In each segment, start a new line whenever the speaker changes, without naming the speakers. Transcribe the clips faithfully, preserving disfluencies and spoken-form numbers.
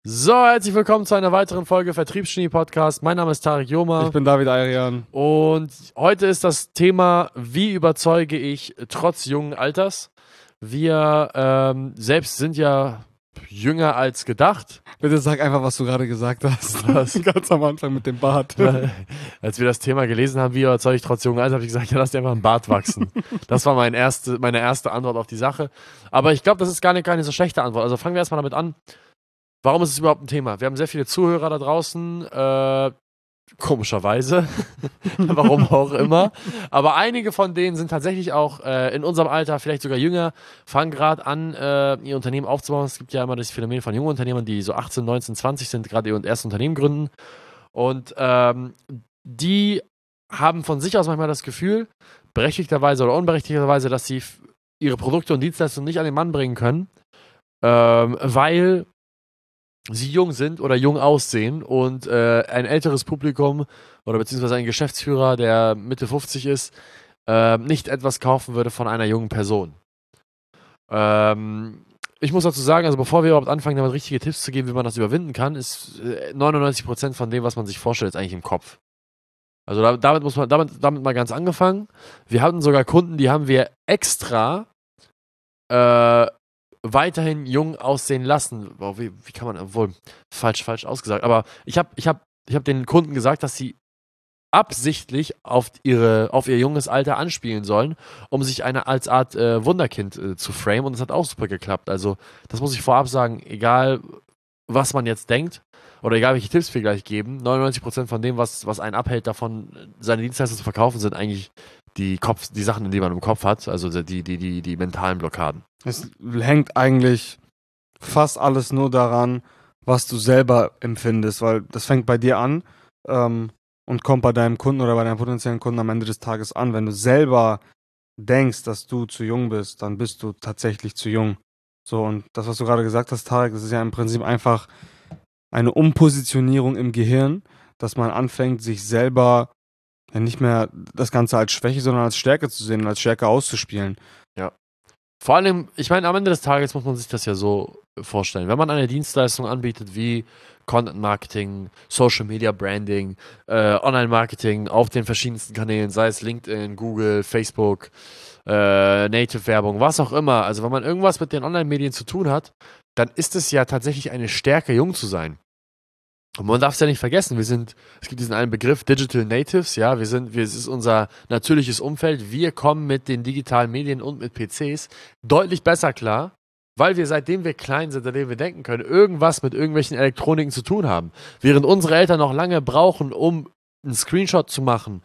So, herzlich willkommen zu einer weiteren Folge Vertriebsgenie-Podcast. Mein Name ist Tarek Joma.
Ich bin David Ayrian.
Und heute ist das Thema, wie überzeuge ich trotz jungen Alters? Wir ähm, selbst sind ja jünger als gedacht.
Bitte sag einfach, was du gerade gesagt hast.
Was?
Ganz am Anfang mit dem Bart.
Als wir das Thema gelesen haben, wie überzeuge ich trotz jungen Alters, habe ich gesagt, ja, lass dir einfach einen Bart wachsen. Das war mein erste, meine erste Antwort auf die Sache. Aber ich glaube, das ist gar nicht, gar nicht so schlechte Antwort. Also fangen wir erstmal damit an. Warum ist es überhaupt ein Thema? Wir haben sehr viele Zuhörer da draußen, äh, komischerweise, warum auch immer. Aber einige von denen sind tatsächlich auch äh, in unserem Alter, vielleicht sogar jünger, fangen gerade an, äh, ihr Unternehmen aufzubauen. Es gibt ja immer das Phänomen von jungen Unternehmern, die so achtzehn, neunzehn, zwanzig sind, gerade ihr erstes Unternehmen gründen. Und ähm, die haben von sich aus manchmal das Gefühl, berechtigterweise oder unberechtigterweise, dass sie f- ihre Produkte und Dienstleistungen nicht an den Mann bringen können, ähm, weil sie jung sind oder jung aussehen und äh, ein älteres Publikum oder beziehungsweise ein Geschäftsführer, der Mitte fünfzig ist, äh, nicht etwas kaufen würde von einer jungen Person. Ähm, ich muss dazu sagen, also bevor wir überhaupt anfangen, damit richtige Tipps zu geben, wie man das überwinden kann, ist äh, neunundneunzig Prozent von dem, was man sich vorstellt, ist eigentlich im Kopf. Also da, damit muss man, damit, damit mal ganz angefangen. Wir hatten sogar Kunden, die haben wir extra äh, weiterhin jung aussehen lassen. Wow, wie, wie kann man, obwohl, falsch, falsch ausgesagt, aber ich habe ich hab, ich hab den Kunden gesagt, dass sie absichtlich auf, ihre, auf ihr junges Alter anspielen sollen, um sich eine als Art äh, Wunderkind äh, zu framen, und das hat auch super geklappt. Also das muss ich vorab sagen, egal was man jetzt denkt oder egal welche Tipps wir gleich geben, neunundneunzig Prozent von dem, was, was einen abhält davon, seine Dienstleistungen zu verkaufen, sind eigentlich die Kopf, die Sachen, die man im Kopf hat, also die, die, die, die mentalen Blockaden.
Es hängt eigentlich fast alles nur daran, was du selber empfindest, weil das fängt bei dir an ähm, und kommt bei deinem Kunden oder bei deinem potenziellen Kunden am Ende des Tages an. Wenn du selber denkst, dass du zu jung bist, dann bist du tatsächlich zu jung. So, und das, was du gerade gesagt hast, Tarek, das ist ja im Prinzip einfach eine Umpositionierung im Gehirn, dass man anfängt, sich selber ja nicht mehr das Ganze als Schwäche, sondern als Stärke zu sehen und als Stärke auszuspielen.
Ja. Vor allem, ich meine, am Ende des Tages muss man sich das ja so vorstellen. Wenn man eine Dienstleistung anbietet wie Content Marketing, Social Media Branding, äh, Online Marketing auf den verschiedensten Kanälen, sei es LinkedIn, Google, Facebook, äh, Native Werbung, was auch immer. Also wenn man irgendwas mit den Online-Medien zu tun hat, dann ist es ja tatsächlich eine Stärke, jung zu sein. Und man darf es ja nicht vergessen, wir sind, es gibt diesen einen Begriff, Digital Natives, ja, wir sind, wir, es ist unser natürliches Umfeld, wir kommen mit den digitalen Medien und mit P Cs deutlich besser klar, weil wir, seitdem wir klein sind, seitdem wir denken können, irgendwas mit irgendwelchen Elektroniken zu tun haben. Während unsere Eltern noch lange brauchen, um einen Screenshot zu machen,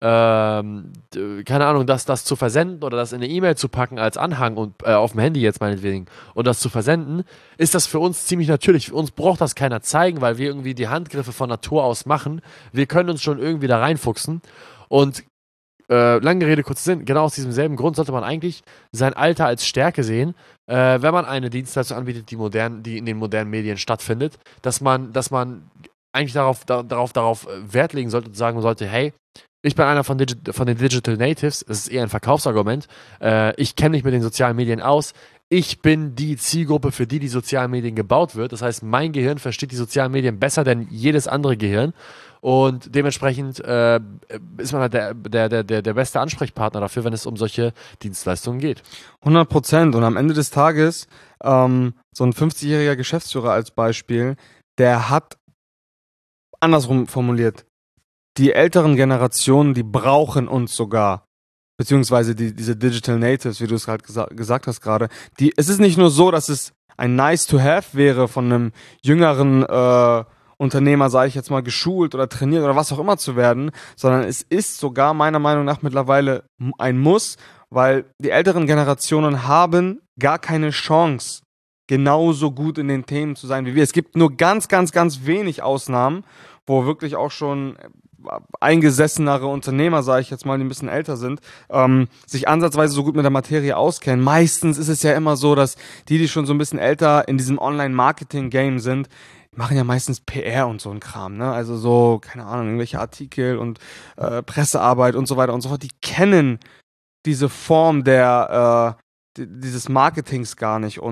ähm, d- keine Ahnung, das, das zu versenden oder das in eine E-Mail zu packen als Anhang und äh, auf dem Handy jetzt meinetwegen und das zu versenden, ist das für uns ziemlich natürlich. Für uns braucht das keiner zeigen, weil wir irgendwie die Handgriffe von Natur aus machen. Wir können uns schon irgendwie da reinfuchsen. Und äh, lange Rede, kurzer Sinn, genau aus diesem selben Grund sollte man eigentlich sein Alter als Stärke sehen, äh, wenn man eine Dienstleistung anbietet, die modern, die in den modernen Medien stattfindet, dass man, dass man eigentlich darauf, da, darauf, darauf äh, Wert legen sollte und sagen sollte, hey, ich bin einer von, Digi- von den Digital Natives, das ist eher ein Verkaufsargument. Äh, ich kenne mich mit den sozialen Medien aus. Ich bin die Zielgruppe, für die die sozialen Medien gebaut wird. Das heißt, mein Gehirn versteht die sozialen Medien besser denn jedes andere Gehirn. Und dementsprechend äh, ist man halt der, der, der, der der beste Ansprechpartner dafür, wenn es um solche Dienstleistungen geht.
hundert Prozent. Und am Ende des Tages, ähm, so ein fünfzigjähriger Geschäftsführer als Beispiel, der hat, andersrum formuliert, die älteren Generationen, die brauchen uns sogar, beziehungsweise die, diese Digital Natives, wie du es halt gesa- gesagt hast gerade, die, es ist nicht nur so, dass es ein nice to have wäre von einem jüngeren äh, Unternehmer, sage ich jetzt mal, geschult oder trainiert oder was auch immer zu werden, sondern es ist sogar meiner Meinung nach mittlerweile m- ein Muss, weil die älteren Generationen haben gar keine Chance, genauso gut in den Themen zu sein wie wir. Es gibt nur ganz, ganz, ganz wenig Ausnahmen, wo wirklich auch schon eingesessenere Unternehmer, sage ich jetzt mal, die ein bisschen älter sind, ähm, sich ansatzweise so gut mit der Materie auskennen. Meistens ist es ja immer so, dass die, die schon so ein bisschen älter in diesem Online-Marketing-Game sind, machen ja meistens P R und so ein Kram, ne? Also so, keine Ahnung, irgendwelche Artikel und äh, Pressearbeit und so weiter und so fort. Die kennen diese Form der, äh, di- dieses Marketings gar nicht. Und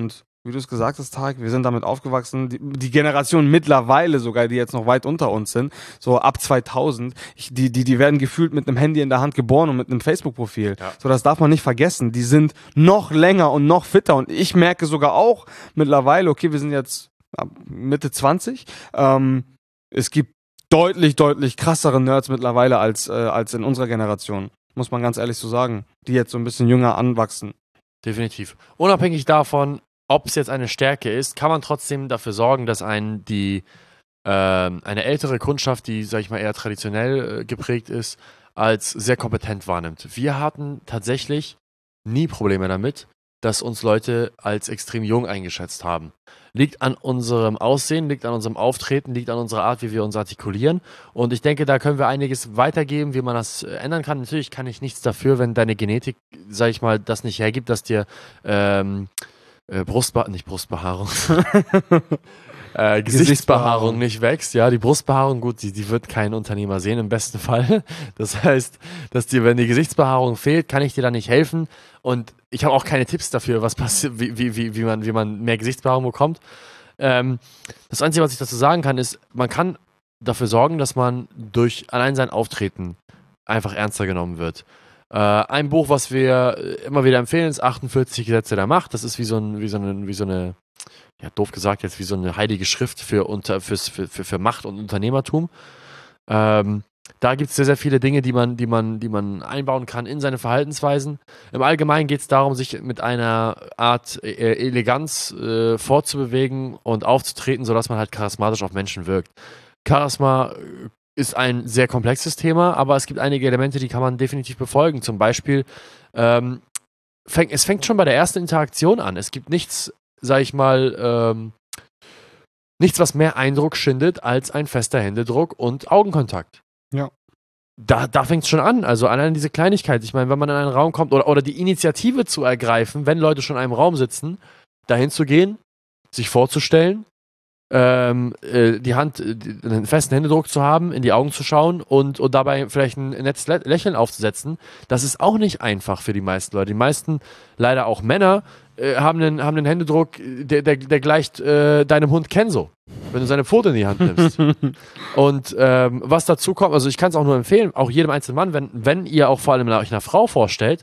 wie du es gesagt hast, Tarek, wir sind damit aufgewachsen, die, die Generation mittlerweile sogar, die jetzt noch weit unter uns sind, so ab zweitausend, ich, die, die, die werden gefühlt mit einem Handy in der Hand geboren und mit einem Facebook-Profil. Ja. So, das darf man nicht vergessen. Die sind noch länger und noch fitter und ich merke sogar auch mittlerweile, okay, wir sind jetzt Mitte zwanzig, ähm, es gibt deutlich, deutlich krassere Nerds mittlerweile als, äh, als in unserer Generation. Muss man ganz ehrlich so sagen, die jetzt so ein bisschen jünger anwachsen.
Definitiv. Unabhängig davon, ob es jetzt eine Stärke ist, kann man trotzdem dafür sorgen, dass einen die äh, eine ältere Kundschaft, die, sag ich mal, eher traditionell äh, geprägt ist, als sehr kompetent wahrnimmt. Wir hatten tatsächlich nie Probleme damit, dass uns Leute als extrem jung eingeschätzt haben. Liegt an unserem Aussehen, liegt an unserem Auftreten, liegt an unserer Art, wie wir uns artikulieren. Und ich denke, da können wir einiges weitergeben, wie man das ändern kann. Natürlich kann ich nichts dafür, wenn deine Genetik, sag ich mal, das nicht hergibt, dass dir ähm, äh, Brustbehaarung, nicht Brustbehaarung, äh, Gesichtsbehaarung, Gesichtsbehaarung nicht wächst. Ja, die Brustbehaarung, gut, die, die wird kein Unternehmer sehen im besten Fall. Das heißt, dass dir, wenn die Gesichtsbehaarung fehlt, kann ich dir da nicht helfen. Und ich habe auch keine Tipps dafür, was passiert, wie, wie, wie, wie, man, wie man mehr Gesichtsbehaarung bekommt. Ähm, das Einzige, was ich dazu sagen kann, ist, man kann dafür sorgen, dass man durch allein sein Auftreten einfach ernster genommen wird. Äh, ein Buch, was wir immer wieder empfehlen, ist achtundvierzig Gesetze der Macht. Das ist wie so, ein, wie so, eine, wie so eine, ja, doof gesagt jetzt, wie so eine heilige Schrift für, unter, für, für, für Macht und Unternehmertum. Ähm, Da gibt es sehr, sehr viele Dinge, die man, die man, die man einbauen kann in seine Verhaltensweisen. Im Allgemeinen geht es darum, sich mit einer Art äh, Eleganz äh, fortzubewegen und aufzutreten, sodass man halt charismatisch auf Menschen wirkt. Charisma ist ein sehr komplexes Thema, aber es gibt einige Elemente, die kann man definitiv befolgen. Zum Beispiel, ähm, fäng, es fängt schon bei der ersten Interaktion an. Es gibt nichts, sag ich mal, ähm, nichts, was mehr Eindruck schindet als ein fester Händedruck und Augenkontakt.
Ja.
Da, da fängt es schon an. Also allein diese Kleinigkeit. Ich meine, wenn man in einen Raum kommt oder, oder die Initiative zu ergreifen, wenn Leute schon in einem Raum sitzen, dahin zu gehen, sich vorzustellen, ähm, äh, die Hand, die, einen festen Händedruck zu haben, in die Augen zu schauen und, und dabei vielleicht ein nettes Lä- Lächeln aufzusetzen, das ist auch nicht einfach für die meisten Leute. Die meisten, leider auch Männer, äh, haben, einen, haben einen Händedruck, der, der, der gleicht äh, deinem Hund Kenzo, wenn du seine Pfote in die Hand nimmst. Und ähm, was dazu kommt, also ich kann es auch nur empfehlen, auch jedem einzelnen Mann, wenn, wenn ihr auch vor allem euch einer Frau vorstellt,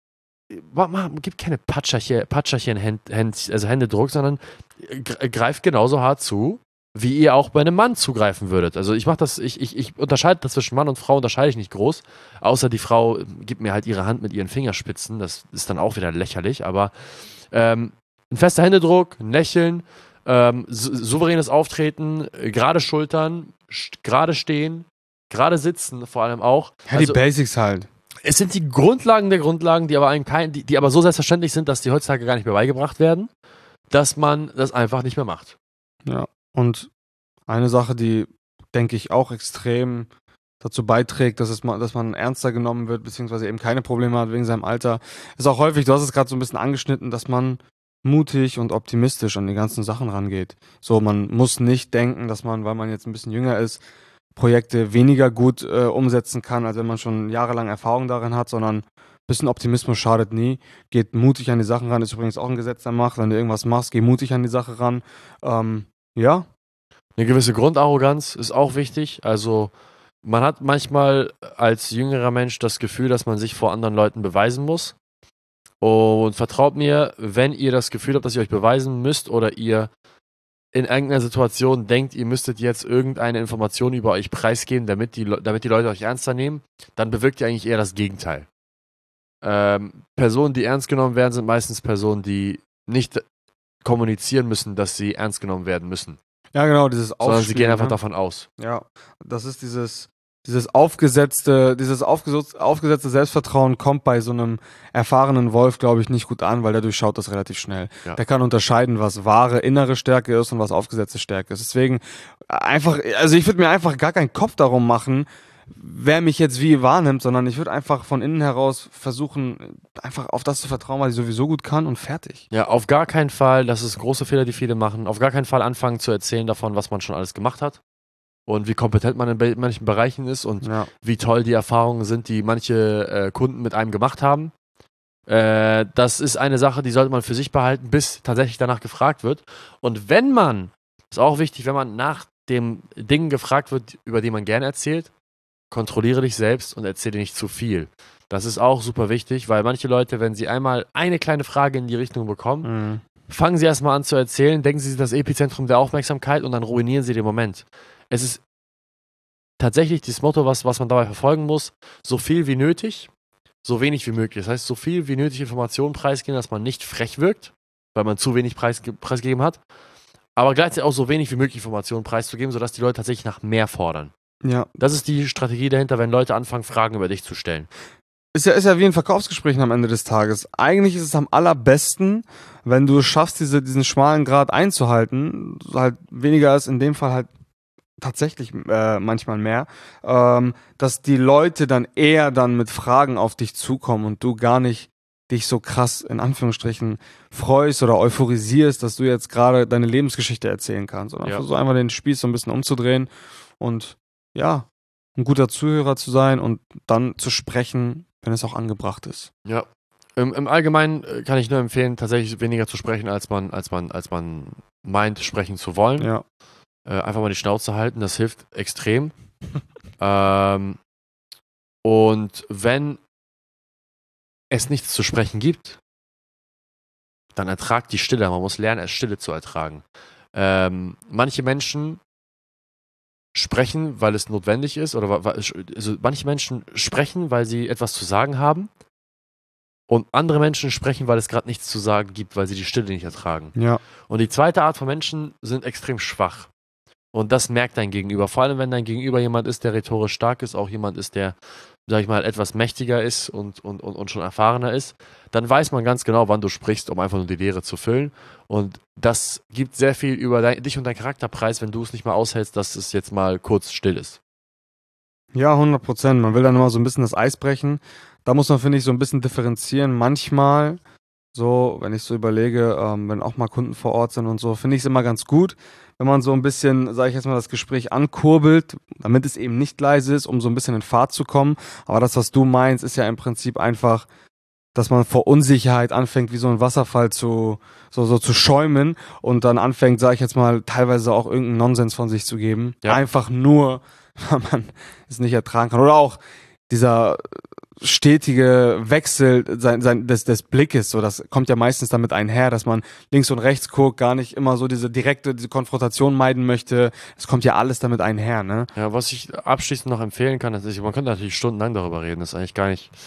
gibt keine Patscherchen, Patscherchen Händ, Händ, also Händedruck, sondern greift genauso hart zu, wie ihr auch bei einem Mann zugreifen würdet. Also ich mache das, ich, ich, ich unterscheide das zwischen Mann und Frau, unterscheide ich nicht groß, außer die Frau gibt mir halt ihre Hand mit ihren Fingerspitzen, das ist dann auch wieder lächerlich, aber ähm, ein fester Händedruck, ein Lächeln, ähm, sou- souveränes Auftreten, äh, gerade Schultern, st- gerade stehen, gerade sitzen vor allem auch.
Ja, die Basics halt.
Es sind die Grundlagen der Grundlagen, die aber, einem kein, die, die aber so selbstverständlich sind, dass die heutzutage gar nicht mehr beigebracht werden, dass man das einfach nicht mehr macht.
Ja, und eine Sache, die, denke ich, auch extrem dazu beiträgt, dass, es mal, dass man ernster genommen wird, beziehungsweise eben keine Probleme hat wegen seinem Alter, ist auch häufig, du hast es gerade so ein bisschen angeschnitten, dass man mutig und optimistisch an die ganzen Sachen rangeht. So, man muss nicht denken, dass man, weil man jetzt ein bisschen jünger ist, Projekte weniger gut äh, umsetzen kann, als wenn man schon jahrelang Erfahrung darin hat, sondern ein bisschen Optimismus schadet nie. Geht mutig an die Sachen ran, ist übrigens auch ein Gesetz der Macht. Wenn du irgendwas machst, geh mutig an die Sache ran. Ähm, ja.
Eine gewisse Grundarroganz ist auch wichtig. Also man hat manchmal als jüngerer Mensch das Gefühl, dass man sich vor anderen Leuten beweisen muss. Und vertraut mir, wenn ihr das Gefühl habt, dass ihr euch beweisen müsst oder ihr in irgendeiner Situation denkt, ihr müsstet jetzt irgendeine Information über euch preisgeben, damit die, Le- damit die Leute euch ernster nehmen, dann bewirkt ihr eigentlich eher das Gegenteil. Ähm, Personen, die ernst genommen werden, sind meistens Personen, die nicht kommunizieren müssen, dass sie ernst genommen werden müssen.
Ja, genau, dieses
Sondern sie
Aufspielen,
gehen einfach
ne?
davon aus.
Ja, das ist dieses, dieses aufgesetzte, dieses aufgesetz- aufgesetzte Selbstvertrauen kommt bei so einem erfahrenen Wolf, glaube ich, nicht gut an, weil der durchschaut das relativ schnell.
Ja.
Der kann unterscheiden, was wahre innere Stärke ist und was aufgesetzte Stärke ist. Deswegen einfach, also ich würde mir einfach gar keinen Kopf darum machen, wer mich jetzt wie wahrnimmt, sondern ich würde einfach von innen heraus versuchen, einfach auf das zu vertrauen, was ich sowieso gut kann und fertig.
Ja, auf gar keinen Fall, das ist große Fehler, die viele machen, auf gar keinen Fall anfangen zu erzählen davon, was man schon alles gemacht hat und wie kompetent man in be- manchen Bereichen ist und
Ja.
wie toll die Erfahrungen sind, die manche äh, Kunden mit einem gemacht haben. Äh, das ist eine Sache, die sollte man für sich behalten, bis tatsächlich danach gefragt wird. Und wenn man, ist auch wichtig, wenn man nach dem Dingen gefragt wird, über die man gerne erzählt, kontrolliere dich selbst und erzähle nicht zu viel. Das ist auch super wichtig, weil manche Leute, wenn sie einmal eine kleine Frage in die Richtung bekommen,
Mhm.
fangen sie erstmal an zu erzählen, denken sie sind das Epizentrum der Aufmerksamkeit und dann ruinieren sie den Moment. Es ist tatsächlich das Motto, was, was man dabei verfolgen muss, so viel wie nötig, so wenig wie möglich. Das heißt, so viel wie nötig Informationen preisgeben, dass man nicht frech wirkt, weil man zu wenig preisge- preisgegeben hat, aber gleichzeitig auch so wenig wie möglich Informationen preiszugeben, sodass die Leute tatsächlich nach mehr fordern.
Ja.
Das ist die Strategie dahinter, wenn Leute anfangen, Fragen über dich zu stellen.
Ist ja, ist ja wie ein Verkaufsgespräch am Ende des Tages. Eigentlich ist es am allerbesten, wenn du es schaffst, diese, diesen schmalen Grat einzuhalten, halt weniger ist in dem Fall halt tatsächlich äh, manchmal mehr, ähm, dass die Leute dann eher dann mit Fragen auf dich zukommen und du gar nicht dich so krass in Anführungsstrichen freust oder euphorisierst, dass du jetzt gerade deine Lebensgeschichte erzählen kannst, sondern
Ja.
versuch einfach den Spieß so ein bisschen umzudrehen und ja, ein guter Zuhörer zu sein und dann zu sprechen, wenn es auch angebracht ist.
Ja. Im, Im Allgemeinen äh, kann ich nur empfehlen, tatsächlich weniger zu sprechen, als man, als man, als man meint, sprechen zu wollen.
Ja.
Äh, einfach mal die Schnauze halten, das hilft extrem. ähm, und wenn es nichts zu sprechen gibt, dann ertragt die Stille. Man muss lernen, es Stille zu ertragen. Ähm, manche Menschen sprechen, weil es notwendig ist, oder wa- also manche Menschen sprechen, weil sie etwas zu sagen haben, und andere Menschen sprechen, weil es gerade nichts zu sagen gibt, weil sie die Stille nicht ertragen.
Ja.
Und die zweite Art von Menschen sind extrem schwach. Und das merkt dein Gegenüber. Vor allem, wenn dein Gegenüber jemand ist, der rhetorisch stark ist, auch jemand ist, der, sag ich mal, etwas mächtiger ist und, und, und, und schon erfahrener ist, dann weiß man ganz genau, wann du sprichst, um einfach nur die Leere zu füllen. Und das gibt sehr viel über dein, dich und deinen Charakter preis, wenn du es nicht mal aushältst, dass es jetzt mal kurz still ist.
Ja, hundert Prozent. Man will dann immer so ein bisschen das Eis brechen. Da muss man, finde ich, so ein bisschen differenzieren. Manchmal, so, wenn ich so überlege, ähm, wenn auch mal Kunden vor Ort sind und so, finde ich es immer ganz gut, wenn man so ein bisschen, sage ich jetzt mal, das Gespräch ankurbelt, damit es eben nicht leise ist, um so ein bisschen in Fahrt zu kommen. Aber das, was du meinst, ist ja im Prinzip einfach, dass man vor Unsicherheit anfängt, wie so ein Wasserfall zu, so, so zu schäumen und dann anfängt, sage ich jetzt mal, teilweise auch irgendeinen Nonsens von sich zu geben.
Ja.
Einfach nur, weil man es nicht ertragen kann. Oder auch dieser stetige Wechsel sein, sein, des, des Blickes, so, das kommt ja meistens damit einher, dass man links und rechts guckt, gar nicht immer so diese direkte, diese Konfrontation meiden möchte. Es kommt ja alles damit einher, ne?
Ja, was ich abschließend noch empfehlen kann, ist, man könnte natürlich stundenlang darüber reden, das ist eigentlich gar nicht.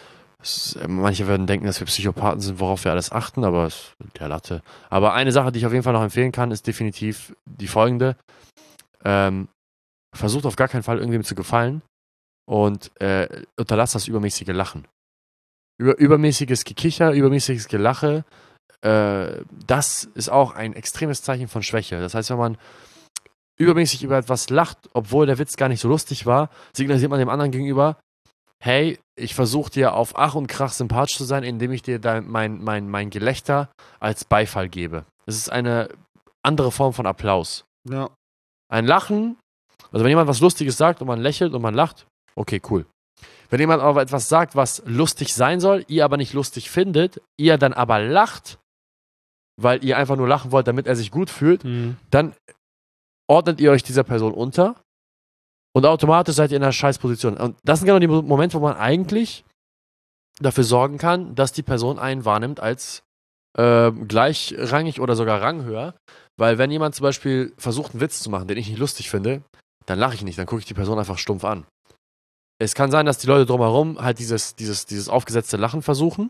Es ist, manche werden denken, dass wir Psychopathen sind, worauf wir alles achten, aber es ist der Latte. Aber eine Sache, die ich auf jeden Fall noch empfehlen kann, ist definitiv die folgende. Ähm, versucht auf gar keinen Fall irgendwem zu gefallen und äh, unterlasst das übermäßige Lachen. Über, übermäßiges Gekicher, übermäßiges Gelache, äh, das ist auch ein extremes Zeichen von Schwäche. Das heißt, wenn man übermäßig über etwas lacht, obwohl der Witz gar nicht so lustig war, signalisiert man dem anderen gegenüber, hey, ich versuche dir auf Ach und Krach sympathisch zu sein, indem ich dir dein, mein, mein, mein Gelächter als Beifall gebe. Es ist eine andere Form von Applaus.
Ja.
Ein Lachen, also wenn jemand was Lustiges sagt und man lächelt und man lacht, okay, cool. Wenn jemand aber etwas sagt, was lustig sein soll, ihr aber nicht lustig findet, ihr dann aber lacht, weil ihr einfach nur lachen wollt, damit er sich gut fühlt,
Mhm.
dann ordnet ihr euch dieser Person unter und automatisch seid ihr in einer Scheißposition. Und das sind genau die Momente, wo man eigentlich dafür sorgen kann, dass die Person einen wahrnimmt als äh, gleichrangig oder sogar ranghöher. Weil wenn jemand zum Beispiel versucht, einen Witz zu machen, den ich nicht lustig finde, dann lache ich nicht, dann gucke ich die Person einfach stumpf an. Es kann sein, dass die Leute drumherum halt dieses, dieses, dieses aufgesetzte Lachen versuchen,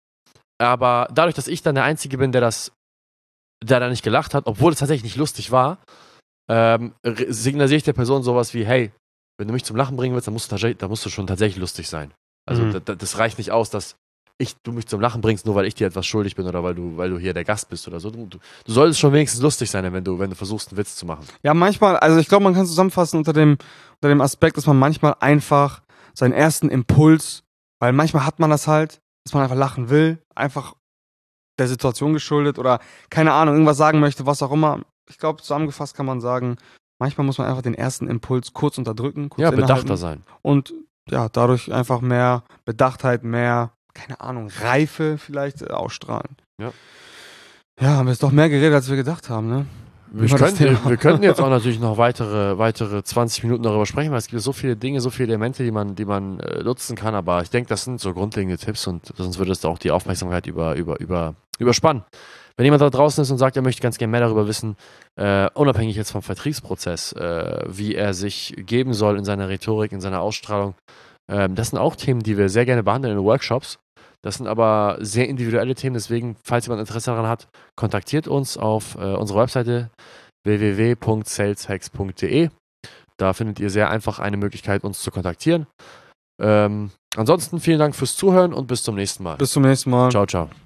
aber dadurch, dass ich dann der Einzige bin, der das, der da nicht gelacht hat, obwohl es tatsächlich nicht lustig war, ähm, signalisiere ich der Person sowas wie, hey, wenn du mich zum Lachen bringen willst, dann musst du, dann musst du schon tatsächlich lustig sein. Also
Mhm.
da, das reicht nicht aus, dass ich, du mich zum Lachen bringst, nur weil ich dir etwas schuldig bin oder weil du, weil du hier der Gast bist oder so. Du, du, du solltest schon wenigstens lustig sein, wenn du, wenn du versuchst, einen Witz zu machen.
Ja, manchmal, also ich glaube, man kann zusammenfassen unter dem, unter dem Aspekt, dass man manchmal einfach seinen ersten Impuls, weil manchmal hat man das halt, dass man einfach lachen will, einfach der Situation geschuldet oder keine Ahnung, irgendwas sagen möchte, was auch immer. Ich glaube, zusammengefasst kann man sagen, manchmal muss man einfach den ersten Impuls kurz unterdrücken, kurz
Ja,
innehalten
bedachter sein.
und ja, dadurch einfach mehr Bedachtheit, mehr keine Ahnung, Reife vielleicht äh, ausstrahlen.
Ja.
Ja, haben wir jetzt doch mehr geredet, als wir gedacht haben, ne?
Wir
Über das
könnten,
Thema.
wir könnten jetzt auch natürlich noch weitere, weitere zwanzig Minuten darüber sprechen, weil es gibt so viele Dinge, so viele Elemente, die man, die man äh, nutzen kann, aber ich denke, das sind so grundlegende Tipps und sonst würde es auch die Aufmerksamkeit über, über, über, überspannen. Wenn jemand da draußen ist und sagt, er möchte ganz gerne mehr darüber wissen, äh, unabhängig jetzt vom Vertriebsprozess, äh, wie er sich geben soll in seiner Rhetorik, in seiner Ausstrahlung, äh, das sind auch Themen, die wir sehr gerne behandeln in Workshops. Das sind aber sehr individuelle Themen, deswegen, falls jemand Interesse daran hat, kontaktiert uns auf äh, unserer Webseite w w w punkt saleshacks punkt d e. Da findet ihr sehr einfach eine Möglichkeit, uns zu kontaktieren. Ähm, ansonsten vielen Dank fürs Zuhören und bis zum nächsten Mal.
Bis zum nächsten Mal.
Ciao, ciao.